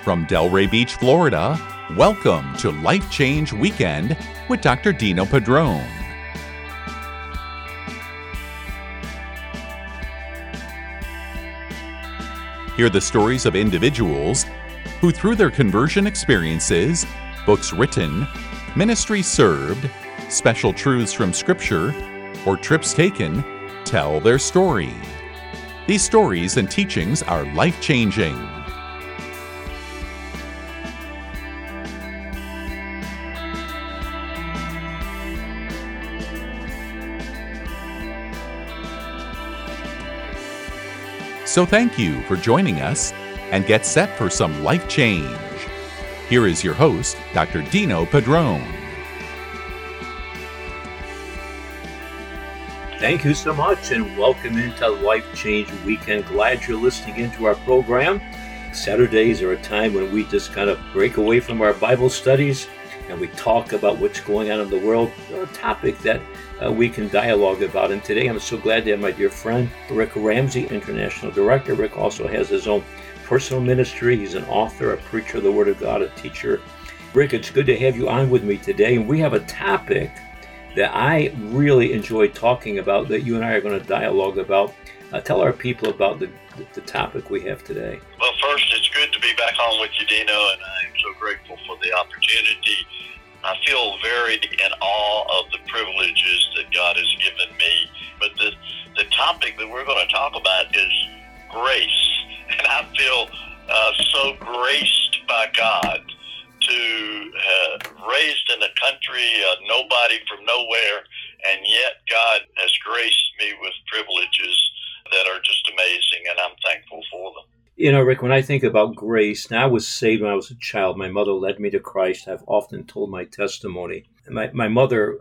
From Delray Beach, Florida, welcome to Life Change Weekend with Dr. Dino Padrone. Hear the stories of individuals who, through their conversion experiences, books written, ministry served, special truths from Scripture, or trips taken, tell their story. These stories and teachings are life-changing. So thank you for joining us and get set for some life change. Here is your host, Dr. Dino Padrone. Thank you so much and welcome into Life Change Weekend. Glad you're listening into our program. Saturdays are a time when we just kind of break away from our Bible studies and we talk about what's going on in the world, a topic that we can dialogue about. And today I'm so glad to have my dear friend, Rick Ramsey, International Director. Rick also has his own personal ministry. He's an author, a preacher of the Word of God, a teacher. Rick, it's good to have you on with me today. And we have a topic that I really enjoy talking about that you and I are going to dialogue about. Tell our people about the topic we have today. Well, first, it's good to be back on with you, Dino, and I'm so grateful for the opportunity. I feel very in awe of the privileges that God has given me. But the topic that we're going to talk about is grace. And I feel so graced by God to raised in a country, nobody from nowhere, and yet God has graced me with privileges that are just amazing, and I'm thankful for them. You know, Rick, when I think about grace, now I was saved when I was a child. My mother led me to Christ. I've often told my testimony. My mother,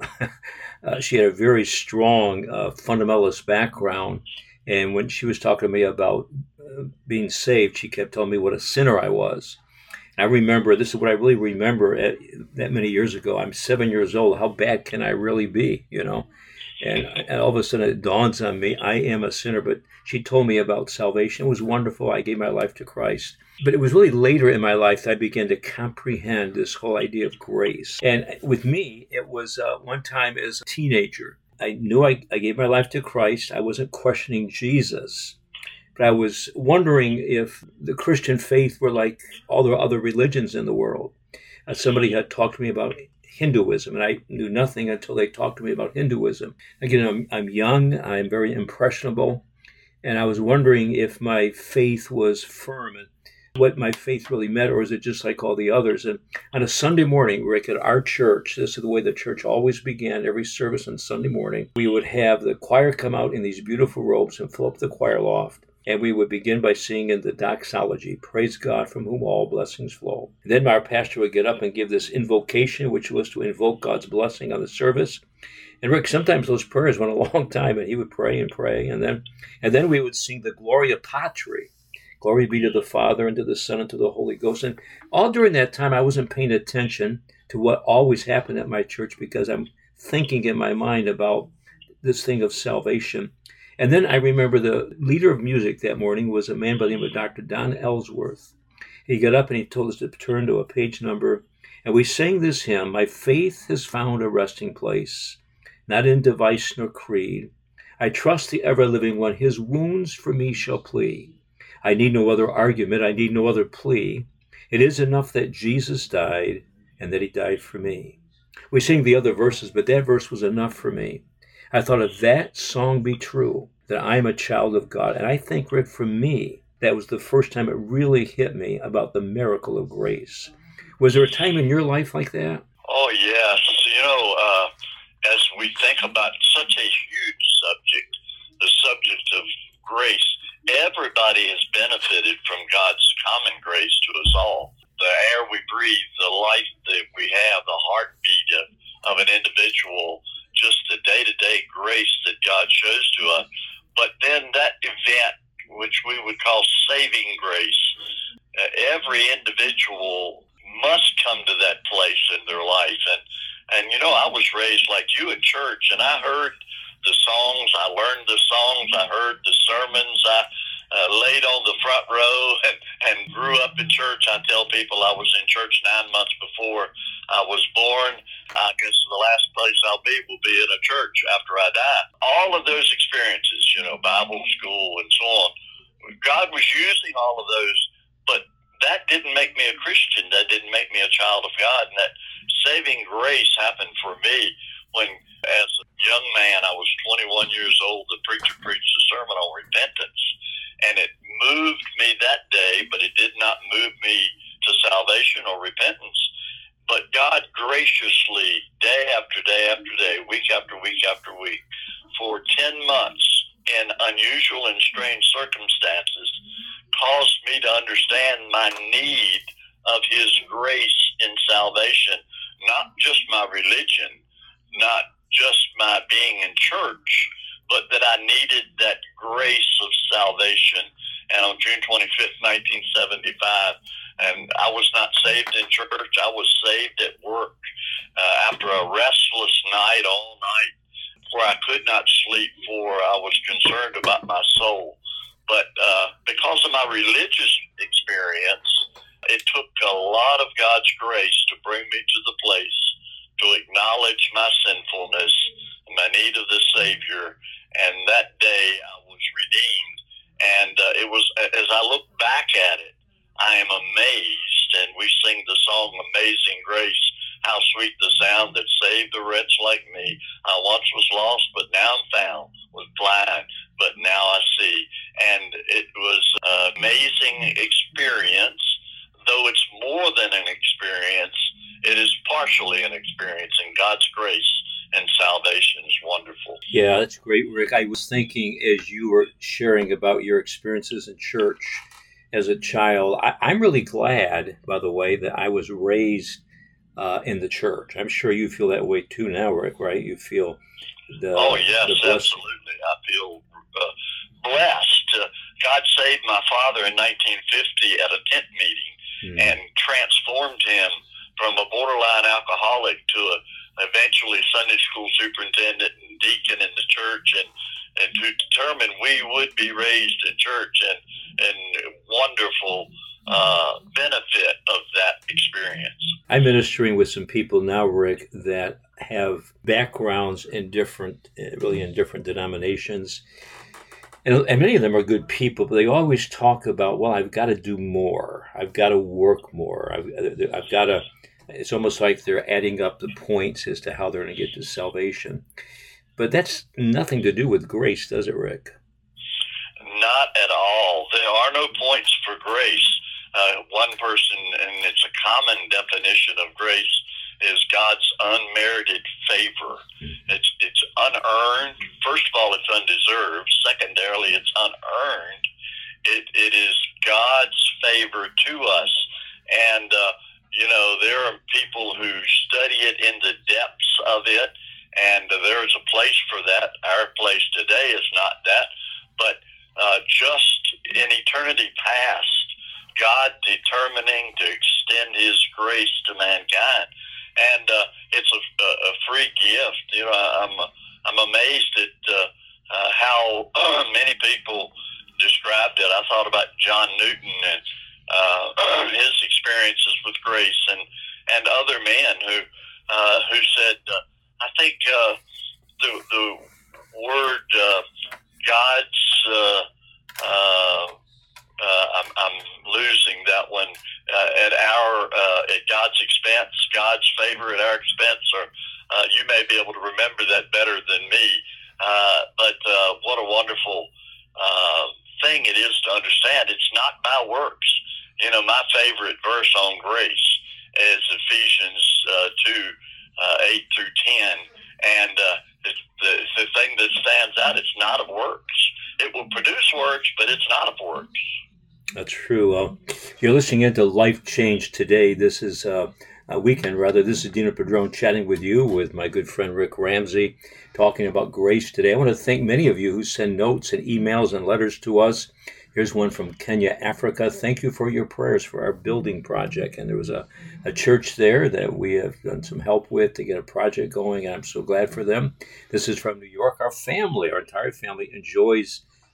she had a very strong fundamentalist background. And when she was talking to me about being saved, she kept telling me what a sinner I was. And I remember, this is what I really remember that many years ago. I'm 7 years old. How bad can I really be, you know? And all of a sudden it dawns on me, I am a sinner. But she told me about salvation. It was wonderful. I gave my life to Christ. But it was really later in my life that I began to comprehend this whole idea of grace. And with me, it was one time as a teenager. I knew I gave my life to Christ. I wasn't questioning Jesus. But I was wondering if the Christian faith were like all the other religions in the world. Somebody had talked to me about Hinduism, and I knew nothing until they talked to me about Hinduism. Again, I'm young, I'm very impressionable, and I was wondering if my faith was firm and what my faith really meant, or is it just like all the others? And on a Sunday morning, Rick, at our church, this is the way the church always began, every service on Sunday morning, we would have the choir come out in these beautiful robes and fill up the choir loft. And we would begin by singing the doxology, praise God from whom all blessings flow. And then our pastor would get up and give this invocation, which was to invoke God's blessing on the service. And Rick, sometimes those prayers went a long time, and he would pray and pray. And then we would sing the Gloria Patri. Glory be to the Father, and to the Son, and to the Holy Ghost. And all during that time, I wasn't paying attention to what always happened at my church because I'm thinking in my mind about this thing of salvation. And then I remember the leader of music that morning was a man by the name of Dr. Don Ellsworth. He got up and he told us to turn to a page number, and we sang this hymn, My faith has found a resting place, not in device nor creed. I trust the ever-living one, his wounds for me shall plead. I need no other argument, I need no other plea. It is enough that Jesus died, and that he died for me. We sing the other verses, but that verse was enough for me. I thought, if that song be true, that I am a child of God. And I think, Rick, for me, that was the first time it really hit me about the miracle of grace. Was there a time in your life like that? Oh, yes. You know, as we think about such a huge subject, the subject of grace, everybody has benefited from God's common grace to us all. The air we breathe, the life that we have, the heartbeat of an individual, just the day-to-day grace that God shows to us. But then that event, which we would call saving grace, every individual must come to that place in their life. And you know, I was raised like you in church, and I heard the songs, I learned the songs, I heard the sermons, laid on the front row and grew up in church. I tell people I was in church 9 months before I was born. I guess the last place I'll be will be in a church after I die. All of those experiences, Bible school and so on, God was using all of those, but that didn't make me a Christian. That didn't make me a child of God. And that saving grace happened for me when, as a young man, I was 21 years old, the preacher preached a sermon on repentance. And it moved me that day, but it did not move me to salvation or repentance. But God graciously, day after day after day, week after week after week, for 10 months in unusual and strange circumstances, caused me to understand my need of His grace in salvation, not just my religion, not just my being in church, but that I needed that grace of salvation. And on June 25th, 1975, and I was not saved in church, I was saved at work after a restless night all night where I could not sleep, for I was concerned about my soul. But because of my religious experience, it took a lot of God's grace to bring me to the place to acknowledge my sinfulness, my need of the Savior, and that day I was redeemed. And it was, as I look back at it, I am amazed, and we sing the song Amazing Grace, how sweet the sound that saved a wretch like me. I once was lost, but now I'm found, was blind, but now I see. And it was an amazing experience. Though it's more than an experience, it is partially an experience, and God's grace and salvation is wonderful. Yeah, that's great, Rick. I was thinking as you were sharing about your experiences in church as a child, I'm really glad, by the way, that I was raised in the church. I'm sure you feel that way too now, Rick, right? You feel the Oh, yes, the blessing. absolutely. I feel blessed. God saved my father in 1950 at a tent meeting and transformed him from a borderline alcoholic to eventually Sunday school superintendent and deacon in the church, and to determine we would be raised in church, and wonderful benefit of that experience. I'm ministering with some people now, Rick, that have backgrounds in different denominations. And many of them are good people, but they always talk about, well, I've got to do more. I've got to work more. I've got to, it's almost like they're adding up the points as to how they're going to get to salvation. But that's nothing to do with grace, does it, Rick? Not at all. There are no points for grace. One person, and it's a common definition of grace, is God's unmerited favor. It's unearned. First of all, it's undeserved. Secondarily, it's unearned. It is God's favor to us. And, there are people who study it in the depths of it, and there is a place for that. Our place today is not that. But just in eternity past, God determining to extend His grace to mankind. And it's a free gift. I'm amazed at how many people described it. I thought about John Newton and his experiences with grace, and other men who said, I think the word God's. I'm losing that one. At God's expense, God's favor at our expense, or you may be able to remember that better than me. But what a wonderful thing it is to understand. It's not by works. My favorite verse on grace is Ephesians 2, 8 through 10. And the thing that stands out, it's not of works. It will produce works, but it's not of works. That's true. You're listening into Life Change Today. This is a weekend, rather. This is Dino Padron chatting with you, with my good friend Rick Ramsey, talking about grace today. I want to thank many of you who send notes and emails and letters to us. Here's one from Kenya, Africa. Thank you for your prayers for our building project. And there was a church there that we have done some help with to get a project going, and I'm so glad for them. This is from New York. Our entire family enjoys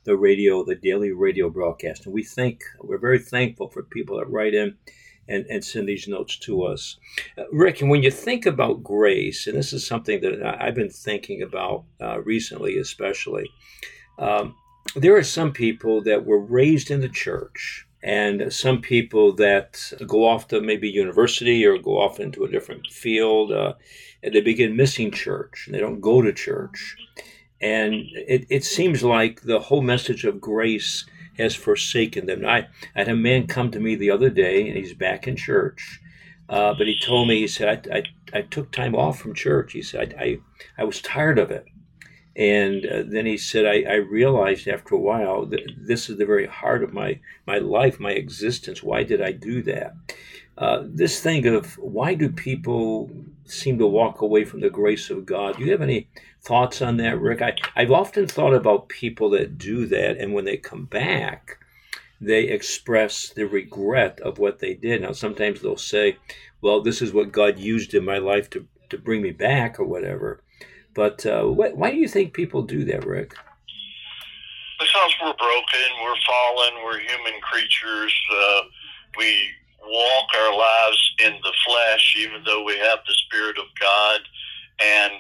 radio, the daily radio broadcast. And we're very thankful for people that write in and send these notes to us. Rick, and when you think about grace, and this is something that I've been thinking about recently especially, there are some people that were raised in the church, and some people that go off to maybe university or go off into a different field, and they begin missing church, and they don't go to church. And it seems like the whole message of grace has forsaken them. I had a man come to me the other day, and he's back in church. But he told me, he said, I took time off from church. He said, I was tired of it. And then he said, I realized after a while that this is the very heart of my life, my existence. Why did I do that? This thing of why do people seem to walk away from the grace of God? Do you have any thoughts on that, Rick? I've often thought about people that do that, and when they come back, they express the regret of what they did. Now, sometimes they'll say, well, this is what God used in my life to bring me back or whatever. But why do you think people do that, Rick? Because we're broken, we're fallen, we're human creatures. We walk our lives in the flesh, even though we have the Spirit of God. And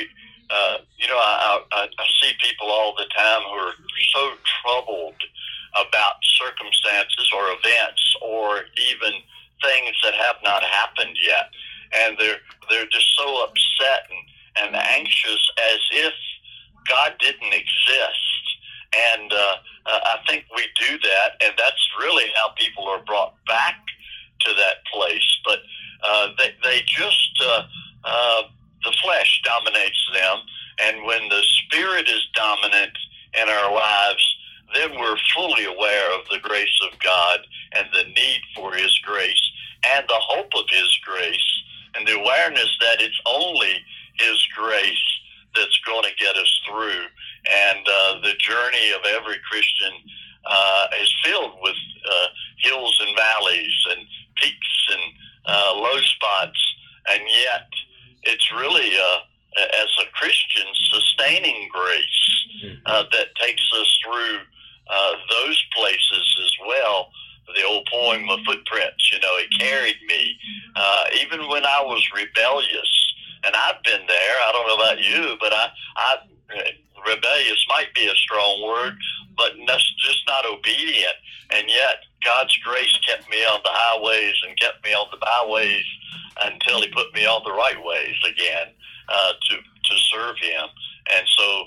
I see people all the time who are so troubled about circumstances or events or even things that have not happened yet. And they're just so upset and anxious as if God didn't exist. And I think we do that, and that's really how people are brought back to that place. But they just, the flesh dominates them, and when the Spirit is dominant in our lives, then we're fully aware of the grace of God and the need for His grace and the hope of His grace and the awareness that it's only His grace that's going to get us through. And the journey of every Christian is filled with hills and valleys and peaks and low spots. And yet it's really, as a Christian, sustaining grace that takes us through those places as well. The old poem of Footprints, He carried me. Even when I was rebellious, and I've been there, I don't know about you, but rebellious might be a strong word, but that's just not obedient. And yet God's grace kept me on the highways and kept me on the byways until He put me on the right ways again to serve Him. And so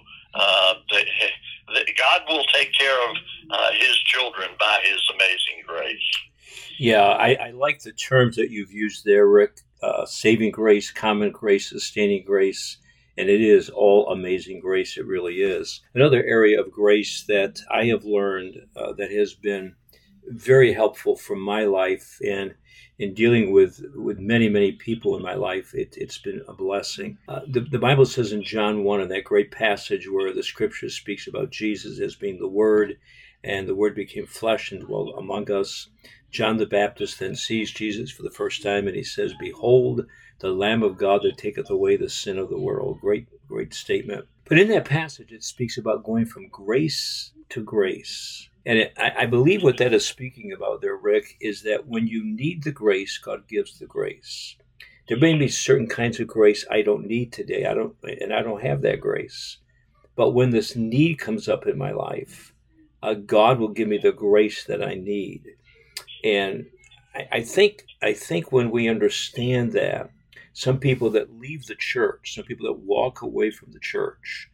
God will take care of His children by His amazing grace. Yeah, I like the terms that you've used there, Rick. Saving grace, common grace, sustaining grace, and it is all amazing grace. It really is. Another area of grace that I have learned that has been very helpful for my life and in dealing with many, many people in my life, it's been a blessing. The Bible says in John 1, in that great passage where the Scripture speaks about Jesus as being the Word, and the Word became flesh and dwelt among us. John the Baptist then sees Jesus for the first time, and he says, "Behold, the Lamb of God that taketh away the sin of the world." Great, great statement. But in that passage, it speaks about going from grace to grace. And I believe what that is speaking about there, Rick, is that when you need the grace, God gives the grace. There may be certain kinds of grace I don't need today. I don't have that grace. But when this need comes up in my life, God will give me the grace that I need. And I think when we understand that, some people that leave the church, some people that walk away from the church.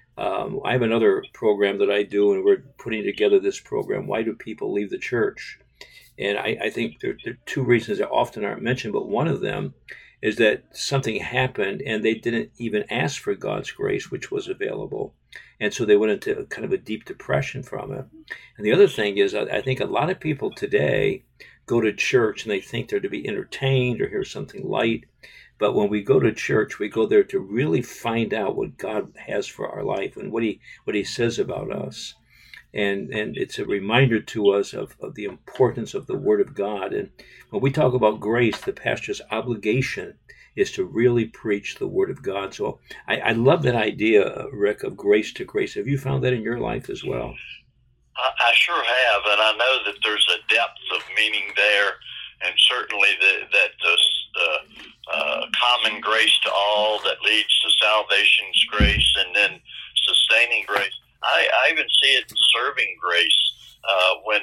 I have another program that I do, and we're putting together this program. Why do people leave the church? And I think there are two reasons that often aren't mentioned, but one of them is that something happened and they didn't even ask for God's grace, which was available. And so they went into kind of a deep depression from it. And the other thing is, I think a lot of people today go to church and they think they're to be entertained or hear something light. But when we go to church, we go there to really find out what God has for our life and what he says about us. And it's a reminder to us of the importance of the Word of God. And when we talk about grace, the pastor's obligation is to really preach the Word of God. So I love that idea, Rick, of grace to grace. Have you found that in your life as well? I sure have, and I know that there's a depth of meaning there, and certainly that common grace to all that leads to salvation's grace, and then sustaining grace. I even see it in serving grace when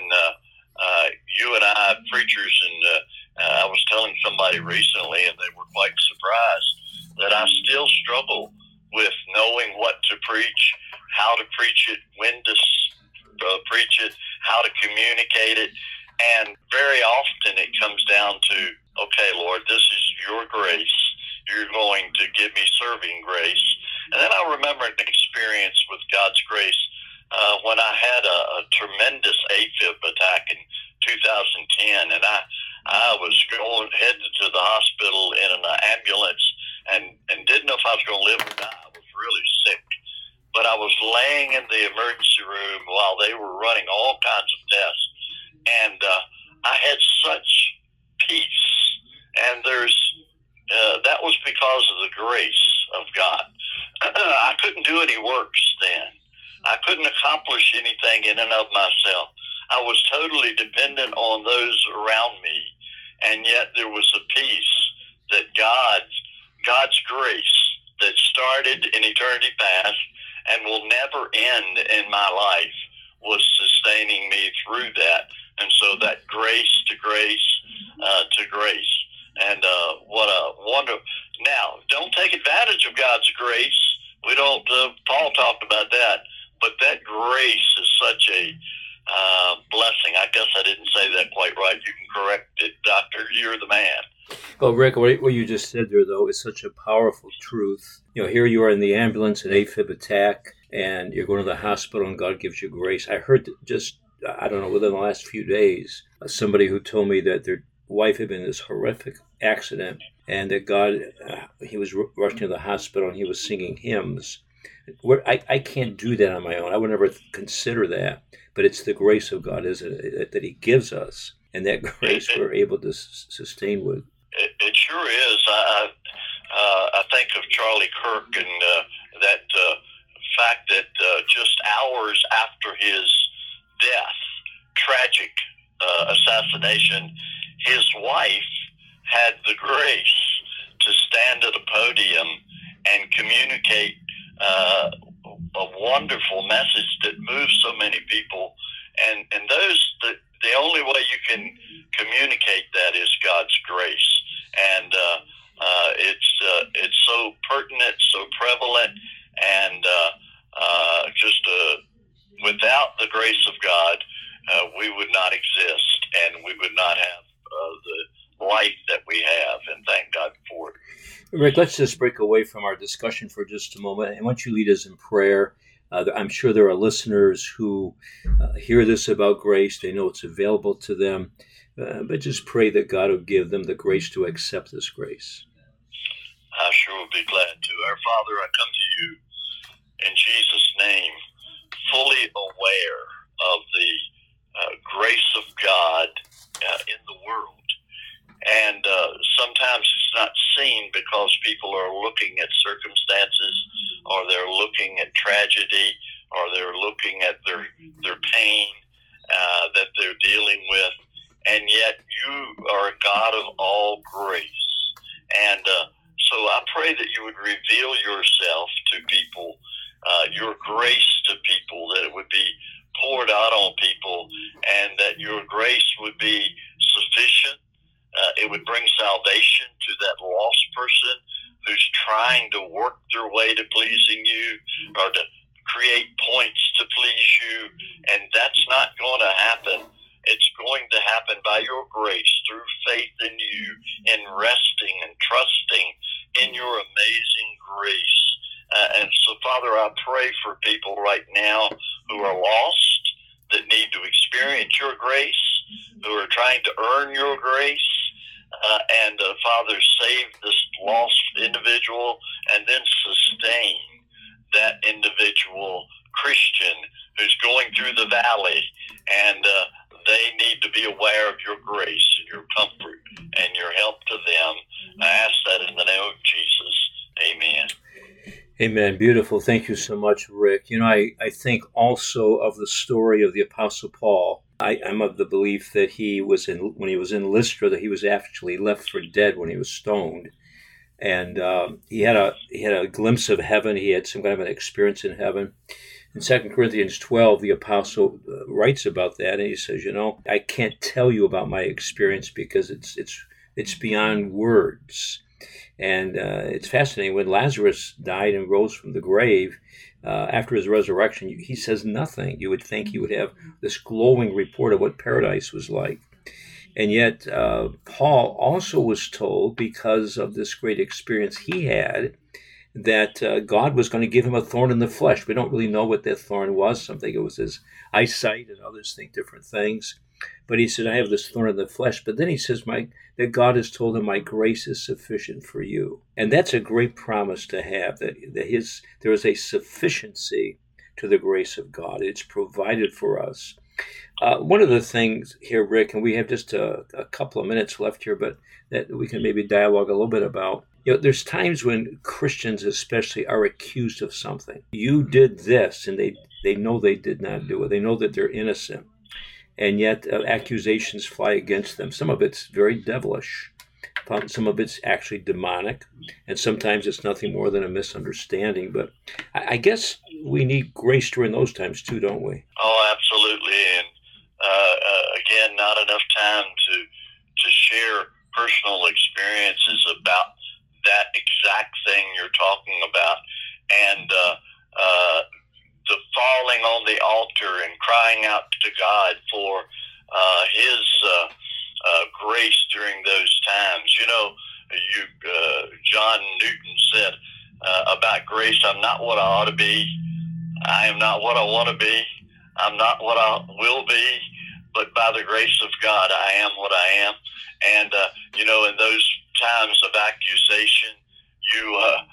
you and I, preachers, and I was telling somebody recently, and they were quite surprised that I still struggle with knowing what to preach, how to preach it, when to preach it, how to communicate it. And very often it comes down to, okay, Lord, this is your grace. You're going to give me serving grace. And then I remember an experience with God's grace when I had a tremendous AFib attack in 2010. And I was headed to the hospital in an ambulance and didn't know if I was going to live or die. I was really sick. But I was laying in the emergency room while they were running all kinds of tests. And I had such peace. And that was because of the grace of God. I couldn't do any works then. I couldn't accomplish anything in and of myself. I was totally dependent on those around me. And yet there was a peace that God's grace that started in eternity past and will never end in my life was sustaining me through that. And so that grace to grace to grace. And what a wonder. Now, don't take advantage of God's grace. We don't, Paul talked about that. But that grace is such a blessing. I guess I didn't say that quite right. You can correct it, Doctor. You're the man. Well, Rick, what you just said there, though, is such a powerful truth. You know, here you are in the ambulance, an AFib attack, and you're going to the hospital, and God gives you grace. I heard just, I don't know, within the last few days, somebody who told me that their wife had been in this horrific accident, and that God, he was rushing to the hospital, and he was singing hymns. I can't do that on my own. I would never consider that. But it's the grace of God, isn't it, that he gives us, and that grace we're able to sustain with. It sure is. I think of Charlie Kirk and that fact that just hours after his death, tragic assassination, his wife had the grace to stand at a podium and communicate a wonderful message that moves so many people. And the only way you can communicate that is God's grace. And it's so pertinent, so prevalent, and without the grace of God, we would not exist, and we would not have the life that we have, and thank God for it. Rick, let's just break away from our discussion for just a moment. And once you lead us in prayer, I'm sure there are listeners who hear this about grace. They know it's available to them. But just pray that God will give them the grace to accept this grace. I sure would be glad to. Our Father, I come to you in Jesus' name, fully aware of the grace of God in the world. And sometimes it's not seen because people are looking at circumstances, or they're looking at tragedy, or they're looking at their pain that they're dealing with. And yet you are a God of all grace. And so I pray that you would reveal yourself to people, your grace to people, that it would be poured out on people, and that your grace would be sufficient. It would bring salvation to that lost person who's trying to work their way to pleasing you, or to create points to please you. And that's not going to happen. It's going to happen by your grace, through faith in you, in resting and trusting in your amazing grace. And so, Father, I pray for people right now who are lost, that need to experience your grace, who are trying to earn your grace. And Father, save this lost individual, and then sustain that individual Christian who's going through the valley, and they need to be aware of your grace and your comfort and your help to them. I ask that in the name of Jesus. Amen. Amen. Beautiful. Thank you so much, Rick. I think also of the story of the Apostle Paul. I'm of the belief that when he was in Lystra, that he was actually left for dead when he was stoned. And he had a glimpse of heaven. He had some kind of an experience in heaven. In 2 Corinthians 12, the apostle writes about that, and he says, I can't tell you about my experience because it's beyond words. And it's fascinating. When Lazarus died and rose from the grave, after his resurrection, he says nothing. You would think he would have this glowing report of what paradise was like. And yet, Paul also was told, because of this great experience he had, that God was going to give him a thorn in the flesh. We don't really know what that thorn was. Some think it was his eyesight, and others think different things. But he said, I have this thorn in the flesh. But then he says that God has told him, my grace is sufficient for you. And that's a great promise to have, that there is a sufficiency to the grace of God. It's provided for us. One of the things here, Rick, and we have just a couple of minutes left here, but that we can maybe dialogue a little bit about. There's times when Christians especially are accused of something. You did this, and they know they did not do it. They know that they're innocent. And yet accusations fly against them. Some of it's very devilish. Some of it's actually demonic. And sometimes it's nothing more than a misunderstanding. But I guess we need grace during those times too, don't we? Oh, absolutely. And again, not enough time to share personal experiences about that exact thing you're talking about. And the falling on the altar and crying out to God for His grace during those times. John Newton said about grace, I'm not what I ought to be. I am not what I want to be. I'm not what I will be. But by the grace of God, I am what I am. And, in those times of accusation, you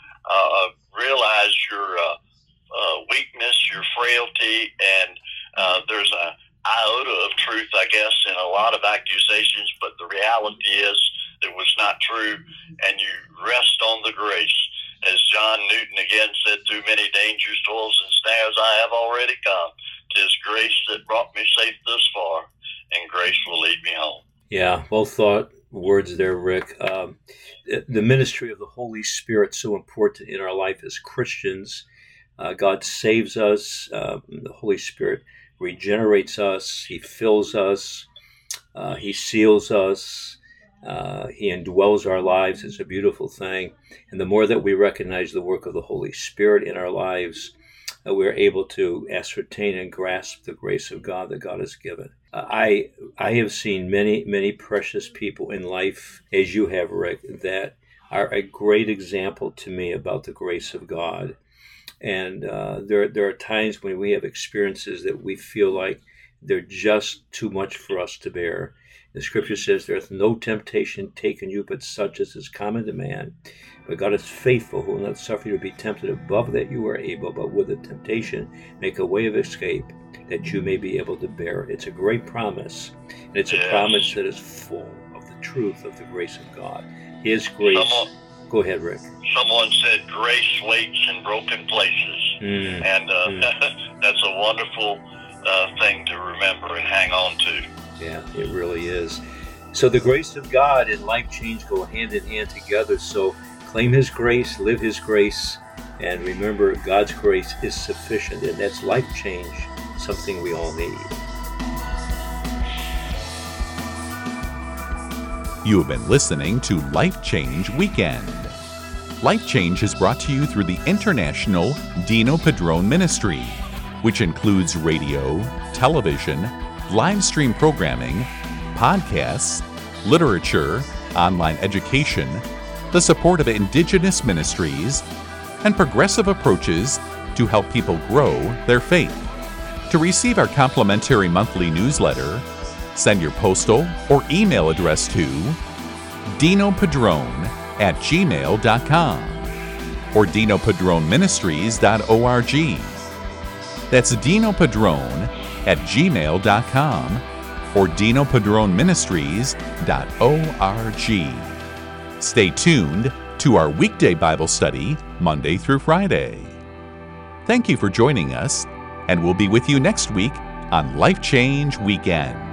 realize your weakness, your frailty, and there's an iota of truth, I guess, in a lot of accusations, but the reality is it was not true, and you rest on the grace. As John Newton again said, through many dangers, toils, and snares I have already come. 'Tis grace that brought me safe thus far, and grace will lead me home. Yeah, well thought words there, Rick. The ministry of the Holy Spirit is so important in our life as Christians. God saves us. The Holy Spirit regenerates us. He fills us. He seals us. He indwells our lives. It's a beautiful thing. And the more that we recognize the work of the Holy Spirit in our lives, we're able to ascertain and grasp the grace of God that God has given. I have seen many, many precious people in life, as you have, Rick, that are a great example to me about the grace of God. And there are times when we have experiences that we feel like they're just too much for us to bear. The scripture says, there is no temptation taken you but such as is common to man. But God is faithful, who will not suffer you to be tempted above that you are able, but with the temptation make a way of escape, that you may be able to bear. It's a great promise, and it's a promise that is full of the truth of the grace of God. His grace. Go ahead, Rick. Someone said grace waits in broken places, and that's a wonderful thing to remember and hang on to. Yeah, it really is. So the grace of God and life change go hand in hand together. So claim His grace, live His grace, and remember God's grace is sufficient, and that's life change, something we all need. You have been listening to Life Change Weekend. Life Change is brought to you through the International Dino Padrone Ministry, which includes radio, television, live stream programming, podcasts, literature, online education, the support of indigenous ministries, and progressive approaches to help people grow their faith. To receive our complimentary monthly newsletter, send your postal or email address to dinopadrone@gmail.com or dinopadroneministries.org. That's dinopadrone@gmail.com or dinopadroneministries.org. Stay tuned to our weekday Bible study, Monday through Friday. Thank you for joining us, and we'll be with you next week on Life Change Weekend.